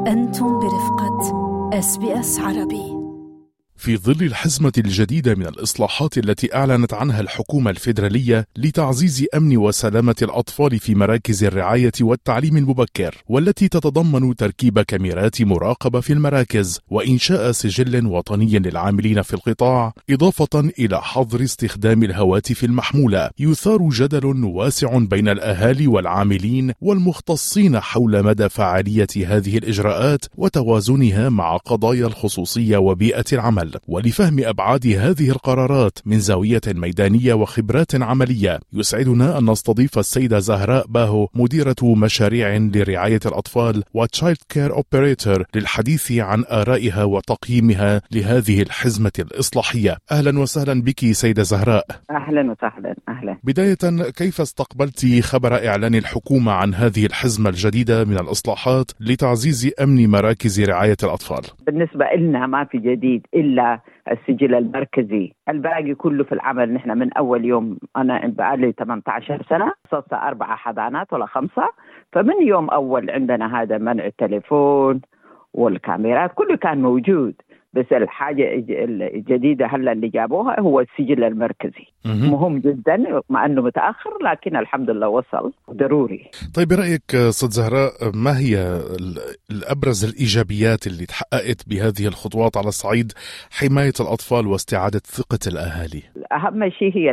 أنتم برفقة SBS عربي. في ظل الحزمة الجديدة من الإصلاحات التي أعلنت عنها الحكومة الفيدرالية لتعزيز أمن وسلامة الأطفال في مراكز الرعاية والتعليم المبكر، والتي تتضمن تركيب كاميرات مراقبة في المراكز وإنشاء سجل وطني للعاملين في القطاع، إضافة إلى حظر استخدام الهواتف المحمولة، يثار جدل واسع بين الأهالي والعاملين والمختصين حول مدى فعالية هذه الإجراءات وتوازنها مع قضايا الخصوصية وبيئة العمل. ولفهم أبعاد هذه القرارات من زاوية ميدانية وخبرات عملية، يسعدنا أن نستضيف السيدة زهراء باهو، مديرة مشاريع لرعاية الأطفال وتشايلد كير أوبريتور، للحديث عن آرائها وتقييمها لهذه الحزمة الإصلاحية. أهلا وسهلا بك سيدة زهراء. أهلا وسهلا. أهلا. بداية، كيف استقبلت خبر إعلان الحكومة عن هذه الحزمة الجديدة من الإصلاحات لتعزيز أمن مراكز رعاية الأطفال؟ بالنسبة لنا ما في جديد إلا السجل المركزي، الباقي كله في العمل. نحن من أول يوم، أنا بقالي 18 سنة، صرت 4 حضانات ولا 5، فمن يوم أول عندنا هذا منع التليفون والكاميرات كله كان موجود. بس الحاجة الجديدة هلا اللي جابوها هو السجل المركزي. مهم جدا مع أنه متأخر، لكن الحمد لله وصل، ضروري. طيب، برأيك ست زهراء، ما هي الأبرز الإيجابيات اللي تحققت بهذه الخطوات على صعيد حماية الأطفال واستعادة ثقة الأهالي؟ أهم شيء هي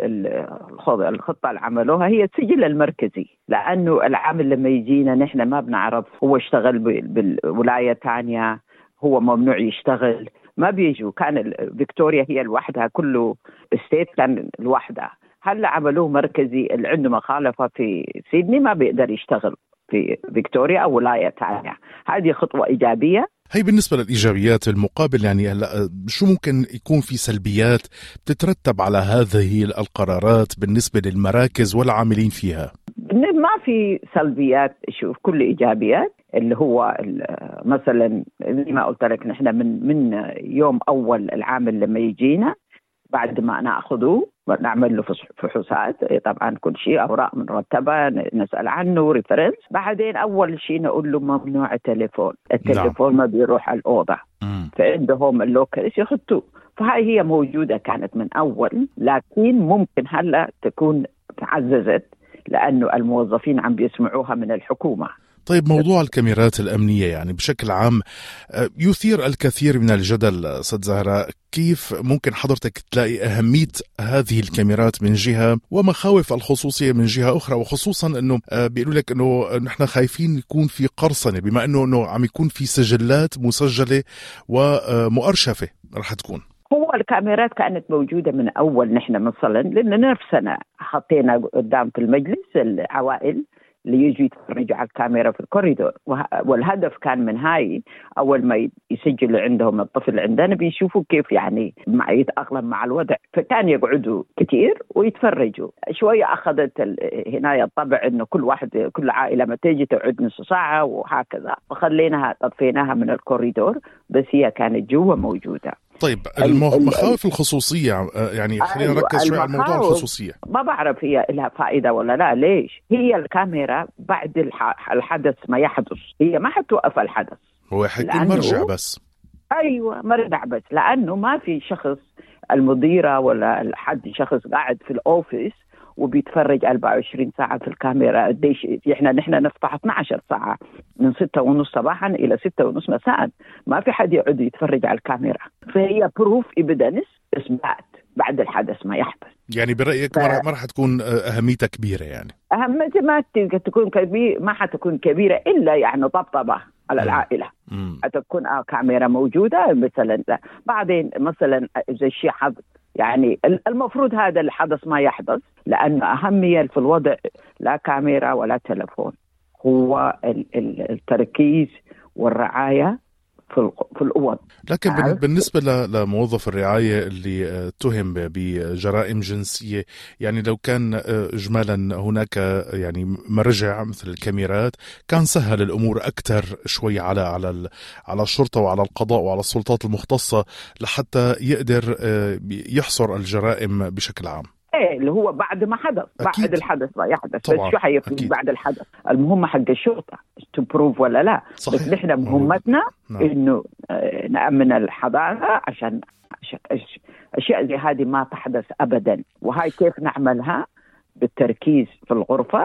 الخطة اللي عملوها هي السجل المركزي، لأنه العامل لما يجينا نحن ما بنعرف هو اشتغل بالولاية تانية، هو ممنوع يشتغل، ما بيجوا. كان فيكتوريا هي لوحدها، كله ستيت كان لوحدها. هلا عملوه مركزي، اللي عنده مخالفة في سيدني ما بيقدر يشتغل في فيكتوريا أو ولاية تانية. هذه خطوة إيجابية. هي بالنسبة للإيجابيات. المقابل يعني هلا شو ممكن يكون في سلبيات بتترتب على هذه القرارات بالنسبة للمراكز والعاملين فيها؟ ما في سلبيات، شوف كل إيجابيات. اللي هو مثلا زي ما قلت لك، نحن من يوم أول العامل لما يجينا بعد ما نأخذه نعمل له فحوصات، طبعا كل شيء أوراق مرتبة، نسأل عنه ريفرنس. بعدين أول شيء نقول له ممنوع التليفون ما بيروح على الأوضة. فعندهم اللوكريس يخطوه. فهاي هي موجودة كانت من أول، لكن ممكن هلا تكون تعززت لأنه الموظفين عم بيسمعوها من الحكومة. طيب، موضوع الكاميرات الأمنية يعني بشكل عام يثير الكثير من الجدل. ست زهراء، كيف ممكن حضرتك تلاقي أهمية هذه الكاميرات من جهة ومخاوف الخصوصية من جهة أخرى، وخصوصا أنه بيقولوا لك أنه نحن خايفين يكون في قرصنة، بما أنه عم يكون في سجلات مسجلة ومؤرشفة رح تكون؟ هو الكاميرات كانت موجودة من أول. نحن مثلا لأن نفسنا حطينا قدام في المجلس العوائل اللي يجوا يتفرجوا على الكاميرا في الكوريدور، والهدف كان من هاي أول ما يسجلوا عندهم الطفل عندنا بيشوفوا كيف يعني يتأقلم مع الوضع. فكان يقعدوا كتير ويتفرجوا شوية. أخذت هنا الطبع إنه كل عائلة ما تيجي تقعد نص ساعة وهكذا، فخليناها طفيناها من الكوريدور، بس هي كانت جوا موجودة. طيب، المخاوف الخصوصية يعني خلينا نركز شوي على موضوع الخصوصية. ما بعرف هي لها فائدة ولا لا. ليش؟ هي الكاميرا بعد الحدث ما يحدث، هي ما حتوقف الحدث، هو حيكون مرجع بس. أيوة، مرجع بس، لأنه ما في شخص المديرة ولا حد شخص قاعد في الأوفيس وبيتفرج 24 ساعة في الكاميرا. قديش نحن نفتح 12 ساعة من 6:30 صباحا إلى 6:30 مساء، ما في حد يقعد يتفرج على الكاميرا. فهي بروف إيفيدنس، إثبات بعد الحدث ما يحدث. يعني برأيك ما راح تكون أهميتها كبيرة؟ يعني أهميتها ما تكون كبيرة، ما حتكون كبيرة إلا يعني طبطبة على العائلة. حتكون كاميرا موجودة مثلا. بعدين مثلا إذا الشيء حدث، يعني المفروض هذا الحدث ما يحدث، لأن أهمية في الوضع لا كاميرا ولا تلفون، هو التركيز والرعاية في الأوض. لكن بالنسبة لموظف الرعاية اللي اتهم بجرائم جنسية، يعني لو كان إجمالا هناك يعني مرجع مثل الكاميرات كان سهل الأمور أكثر شوي على الشرطة وعلى القضاء وعلى السلطات المختصة لحتى يقدر يحصر الجرائم بشكل عام. ايه اللي هو بعد ما حدث. أكيد. بعد الحدث لا يحدث طبعا. بس شو حيفرق بعد الحدث؟ المهمة حق الشرطة تبروف ولا لا. صحيح. بس نحن مهمتنا نعم. انه نأمن الحضارة عشان أشياء زي هذه ما تحدث أبدا. وهاي كيف نعملها؟ بالتركيز في الغرفة،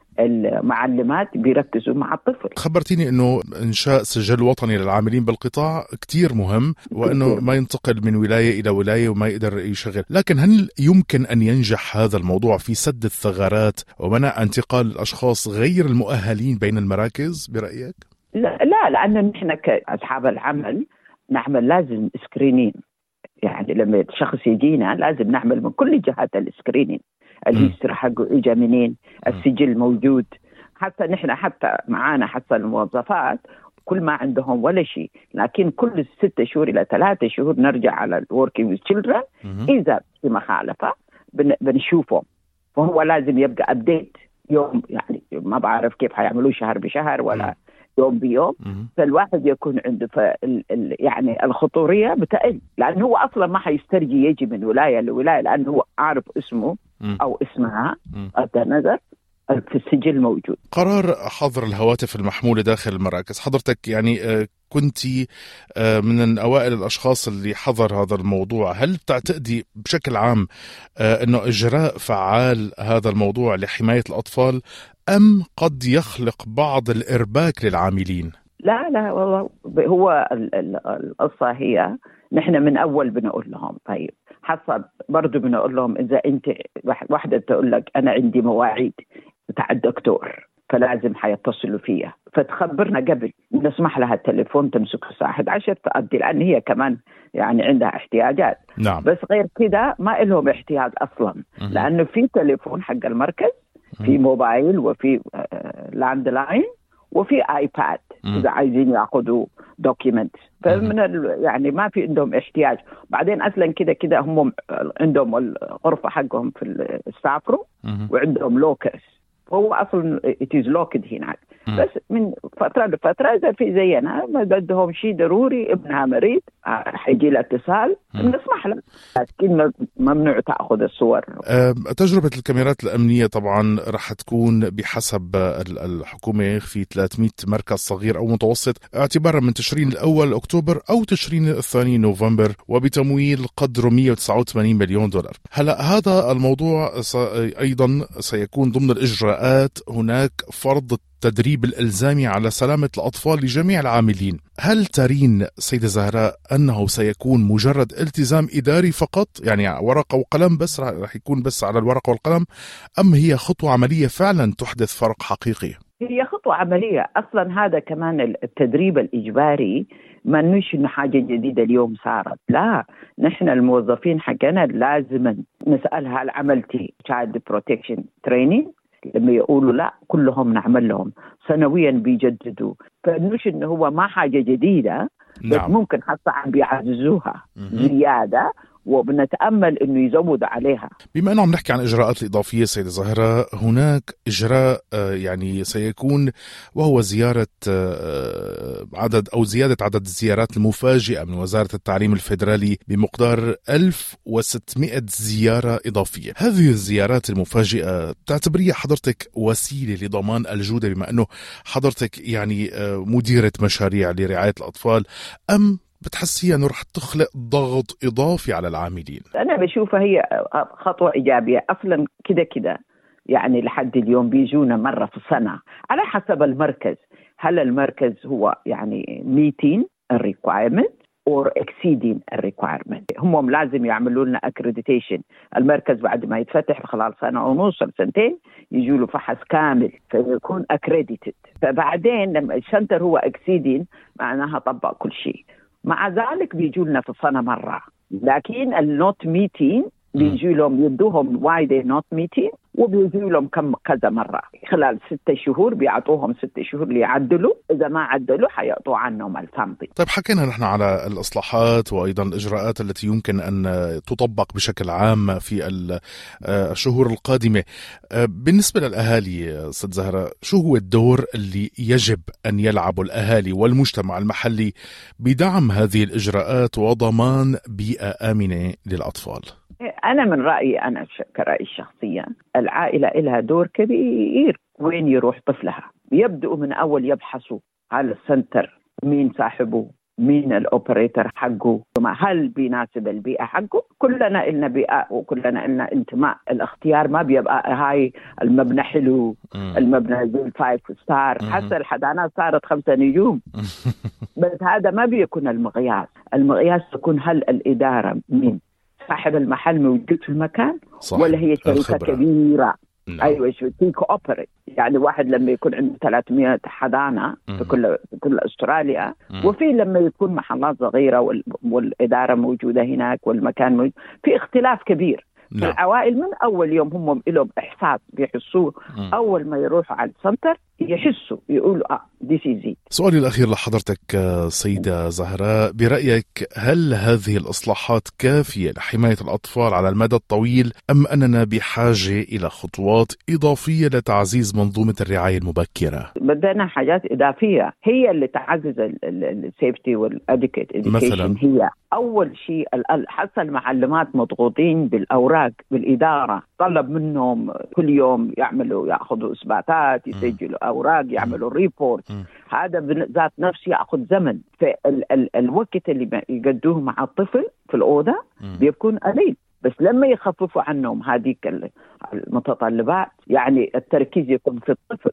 المعلمات بيركزوا مع الطفل. خبرتيني أنه إنشاء سجل وطني للعاملين بالقطاع كتير مهم، وأنه ما ينتقل من ولاية إلى ولاية وما يقدر يشغل. لكن هل يمكن أن ينجح هذا الموضوع في سد الثغرات ومنع انتقال الأشخاص غير المؤهلين بين المراكز برأيك؟ لا، لأنه نحن كأصحاب العمل نعمل لازم سكرينين. يعني لما الشخص يجينا لازم نعمل من كل جهات السكرينين، الهيستوري حقه إجا منين، السجل موجود. حتى نحن حتى معانا حتى الموظفات كل ما عندهم ولا شيء، لكن كل 6 شهور إلى 3 شهور نرجع على working with children. إذا في مخالفة بنشوفه، فهو لازم يبقى أبديت يوم. يعني ما بعرف كيف هيعملوه شهر بشهر ولا يوم بيوم. فالواحد يكون عنده يعني الخطورية بتقل، لأنه هو أصلا ما حيسترجي يجي من ولاية لولاية، لأنه هو عارف اسمه أو اسمها النظر في السجل موجود. قرار حظر الهواتف المحمولة داخل المراكز، حضرتك يعني كنتي من أوائل الأشخاص اللي حظر هذا الموضوع. هل تعتقدي بشكل عام أنه إجراء فعال هذا الموضوع لحماية الأطفال، أم قد يخلق بعض الإرباك للعاملين؟ لا والله، هو القصة هي نحن من أول بنقول لهم طيب حسب برضو بنقول لهم إذا أنت واحدة تقول لك أنا عندي مواعيد بتاع الدكتور فلازم حيتصلوا فيها، فتخبرنا قبل، نسمح لها التليفون تمسك الساعة 11 تأدي، لأن هي كمان يعني عندها احتياجات. نعم. بس غير كده ما لهم احتياج أصلا، لأنه في تليفون حق المركز، في موبايل، وفي لاند لاين، وفي آيباد إذا عايزين يأخذوا دوكيمنت. فمن يعني ما في عندهم احتياج. بعدين أصلا كده هم عندهم الغرفة حقهم في السافرو وعندهم لوكس، فهو أصلا it is locked هناك. بس من فترة لفترة إذا في زينا ما بدهم شيء ضروري، ابنها مريض حيجي له اتصال نسمح له، لكن ممنوع تأخذ الصور. تجربة الكاميرات الأمنية طبعا رح تكون بحسب الحكومة في 300 مركز صغير أو متوسط، اعتبارا من تشرين الأول أكتوبر أو تشرين الثاني نوفمبر، وبتمويل قدره $189 مليون. هلأ هذا الموضوع أيضا سيكون ضمن الإجراءات هناك فرض التدريب الإلزامي على سلامة الأطفال لجميع العاملين. هل ترين سيدة زهراء أنه سيكون مجرد التزام إداري فقط، يعني ورقة وقلم بس، رح يكون بس على الورقة والقلم، أم هي خطوة عملية فعلا تحدث فرق حقيقي؟ هي خطوة عملية أصلا. هذا كمان التدريب الإجباري ما نش إنه حاجة جديدة اليوم صارت، لا، نحن الموظفين حقنا لازم نسألها هل عملتي child protection training؟ لما يقولوا لا كلهم نعمل لهم سنويا بيجددوا. فنش إنه هو ما حاجة جديدة. نعم. بس ممكن حتى عم بيعززوها زيادة، وبنتأمل إنه يزود عليها. بما أنه عم نحكي عن إجراءات الإضافية سيدة زهراء، هناك إجراء يعني سيكون، وهو زيارة زيادة عدد الزيارات المفاجئة من وزارة التعليم الفيدرالي بمقدار 1600 زيارة إضافية. هذه الزيارات المفاجئة تعتبريها حضرتك وسيلة لضمان الجودة، بما أنه حضرتك يعني مديرة مشاريع لرعاية الأطفال، أم بتحسي أنه رح تخلق ضغط إضافي على العاملين؟ أنا بشوفها هي خطوة إيجابية. أصلا كده يعني لحد اليوم بيجونا مرة في السنة على حسب المركز. هل المركز هو يعني meeting requirement or exceeding requirement؟ هم لازم يعملوا لنا accreditation. المركز بعد ما يتفتح خلال سنة ونص سنتين يجوا له فحص كامل فيكون accredited. فبعدين لما السنتر هو exceeding معناها طبق كل شيء. مع ذلك بيجوا لنا في السنة مرة، لكن النوت ميتين بيجوا لهم يدوهم why they not meeting، وبيجوا لهم كذا مرة خلال 6 شهور. بيعطوهم 6 شهور ليعدلوا، إذا ما عدلوا حيعطوا عنهم الفامضي. طيب حكينا نحن على الإصلاحات وأيضا الإجراءات التي يمكن أن تطبق بشكل عام في الشهور القادمة. بالنسبة للأهالي ست زهراء، شو هو الدور اللي يجب أن يلعبه الأهالي والمجتمع المحلي بدعم هذه الإجراءات وضمان بيئة آمنة للأطفال؟ أنا من رأيي، أنا كرأي الشخصية، العائلة لها دور كبير وين يروح طفلها. يبدأوا من أول يبحثوا على السنتر مين صاحبه، مين الأوبريتر حقه، هل بيناسب البيئة حقه. كلنا إلنا بيئة وكلنا إلنا انتماء. الاختيار ما بيبقى هاي المبنى حلو، المبنى زي 5 ستار، حتى الحضانات صارت 5 نجوم. بس هذا ما بيكون المقياس. المقياس يكون هل الإدارة مين صاحب المحل موجود في المكان، صح. ولا هي شركة كبيرة. أيوة، شو كوبريت. يعني واحد لما يكون عنده 300 حضانة في كل أستراليا، وفي لما يكون محلات صغيرة والإدارة موجودة هناك والمكان موجود، في اختلاف كبير. في العوائل من أول يوم هم لهم إحساس بيحسوه. أول ما يروحوا على السنتر يحسوا، يقولوا this is it. سؤالي الأخير لحضرتك سيدة زهراء، برأيك هل هذه الإصلاحات كافية لحماية الأطفال على المدى الطويل، أم أننا بحاجة إلى خطوات إضافية لتعزيز منظومة الرعاية المبكرة؟ بدنا حاجات إضافية هي اللي تعزز السيفتي والأديكيت مثلا. هي أول شيء حتى المعلمات مضغوطين بالأوراق بالإدارة، طلب منهم كل يوم يأخذوا إثباتات، يسجلوا أوراق، يعملوا ريبورت. هذا بذات نفسه يأخذ زمن. فالوقت اللي يقدوه مع الطفل في الأوضة بيكون قليل. بس لما يخففوا عنهم هذيك المتطلبات، يعني التركيز يكون في الطفل.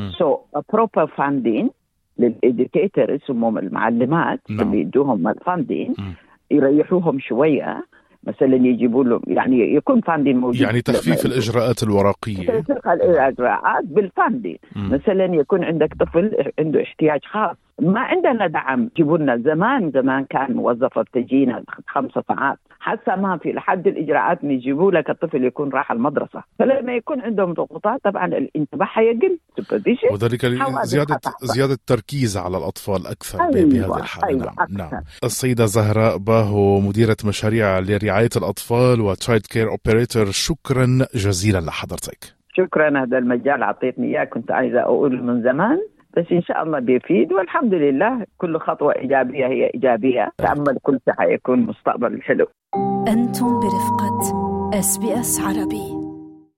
a proper funding للإديكيترز، هم المعلمات اللي يدوهم الفاندين، يريحوهم شوية. مثلا يجيبوا له، يعني يكون فاندين موجود، يعني تخفيف الإجراءات الورقية، تخفيف الإجراءات بالفاندين. مثلا يكون عندك طفل عنده احتياج خاص، ما عندنا دعم. جيبوا لنا زمان كان موظفة بتجينا 5 ساعات، حتى ما في لحد الإجراءات يجيبوا لك الطفل يكون راح المدرسة. فلما يكون عندهم ضغوطات طبعا الانتباه حيقل، وذلك زيادة تركيز على الأطفال أكثر. بهذه الحالة. نعم. السيدة زهراء باهو، مديرة مشاريع لرعاية الأطفال وتشايلد كير أوبريتور، شكرا جزيلا لحضرتك. شكرا، هذا المجال عطيتني إياه، كنت عايزة أقول من زمان، بس إن شاء الله بيفيد. والحمد لله كل خطوة إيجابية هي إيجابية. تأمل كل شيء حيكون مستقبل حلو. أنتم برفقة SBS عربي.